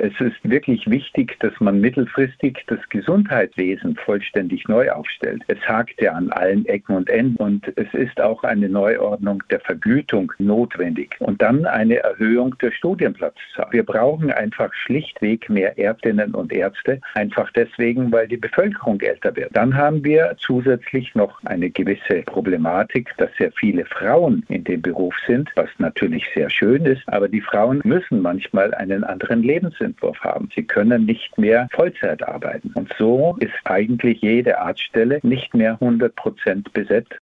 es ist wirklich wichtig, dass man mittelfristig das Gesundheitswesen vollständig neu aufstellt. Es hakt ja an allen Ecken und Enden und es ist auch eine Neuordnung der Vergütung notwendig und dann eine Erhöhung der Studienplatzzahl. Wir brauchen einfach schlichtweg mehr Ärztinnen und Ärzte, einfach deswegen, weil die Bevölkerung älter wird. Dann haben wir zusätzlich noch eine gewisse Problematik, dass sehr viele Frauen in dem Beruf sind, was natürlich sehr schön ist, aber die Frauen müssen manchmal einen anderen Lebensentwurf haben. Sie können nicht mehr Vollzeit arbeiten. Und so ist eigentlich jede Arztstelle nicht mehr 100% besetzt.